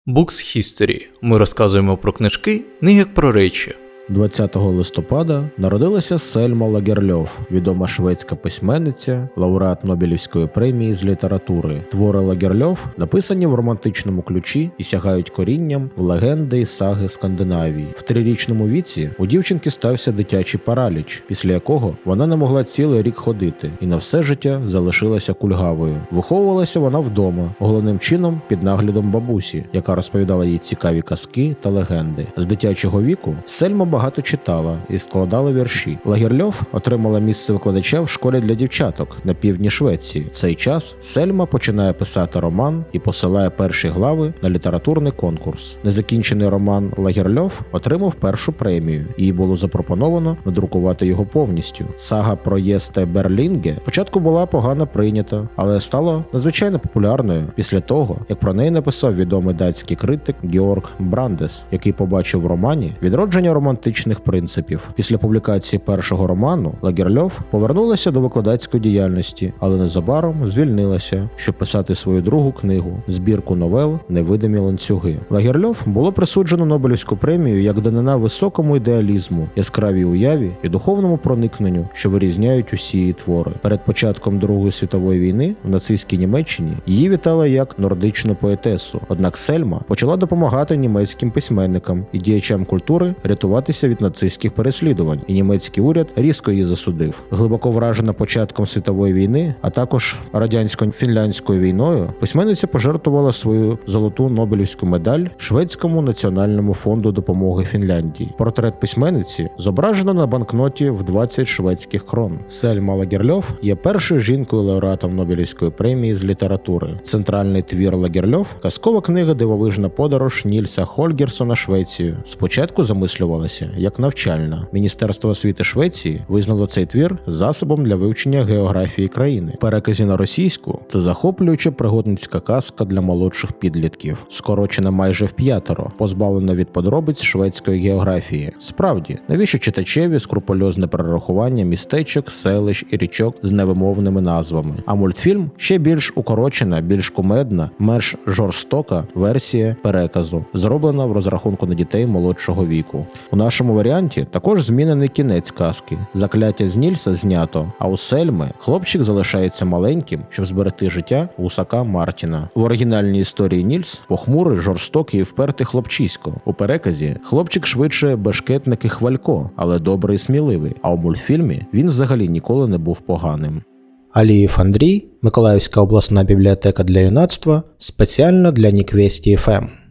Books History. Ми розказуємо про книжки не як про речі. 20 листопада народилася Сельма Лагерльоф, відома шведська письменниця, лауреат Нобелівської премії з літератури. Твори Лагерльоф написані в романтичному ключі і сягають корінням в легенди і саги Скандинавії. В 3-річному віці у дівчинки стався дитячий параліч, після якого вона не могла цілий рік ходити і на все життя залишилася кульгавою. Виховувалася вона вдома, головним чином під наглядом бабусі, яка розповідала їй цікаві казки та легенди. З дитячого віку Сельма багато читала і складала вірші. Лагерльоф отримала місце викладача в школі для дівчаток на півдні Швеції. В цей час Сельма починає писати роман і посилає перші глави на літературний конкурс. Незакінчений роман Лагерльоф отримав першу премію. Їй було запропоновано надрукувати його повністю. Сага про Єсте Берлінге спочатку була погано прийнята, але стала надзвичайно популярною після того, як про неї написав відомий датський критик Георг Брандес, який побачив в романі відродження романтичних принципів. Після публікації першого роману Лагерльоф повернулася до викладацької діяльності, але незабаром звільнилася, щоб писати свою другу книгу – збірку новел «Невидимі ланцюги». Лагерльоф було присуджено Нобелівську премію як данина високому ідеалізму, яскравій уяві і духовному проникненню, що вирізняють усі її твори. Перед початком Другої світової війни в нацистській Німеччині її вітали як нордичну поетесу. Однак Сельма почала допомагати німецьким письменникам і діячам культури рятуватися від нацистських переслідувань, і німецький уряд різко її засудив. Глибоко вражена початком світової війни, а також радянсько-фінляндською війною, письменниця пожертвувала свою золоту Нобелівську медаль Шведському національному фонду допомоги Фінляндії. Портрет письменниці зображено на банкноті в 20 шведських крон. Сельма Лагерльоф є першою жінкою-лауреатом Нобелівської премії з літератури. Центральний твір Лагерльоф – казкова книга «Дивовижна подорож» Нільса Хольгерсона Швецію. Спочатку замислювалася як навчальна. Міністерство освіти Швеції визнало цей твір засобом для вивчення географії країни. В переказі на російську це захоплююча пригодницька казка для молодших підлітків, скорочена майже в5, позбавлена від подробиць шведської географії. Справді, навіщо читачеві скрупульозне перерахування містечок, селищ і річок з невимовними назвами? А мультфільм ще більш укорочена, більш кумедна, менш жорстока версія переказу, зроблена в розрахунку на дітей молодшого віку. У нашому варіанті також змінений кінець казки. Закляття з Нільса знято, а у Сельми хлопчик залишається маленьким, щоб зберегти життя гусака Мартіна. В оригінальній історії Нільс похмурий, жорстокий і впертий хлопчисько. У переказі хлопчик швидше бешкетник і хвалько, але добрий і сміливий, а у мультфільмі він взагалі ніколи не був поганим. Алієв Андрій, Миколаївська обласна бібліотека для юнацтва, спеціально для Ніквесті ФМ.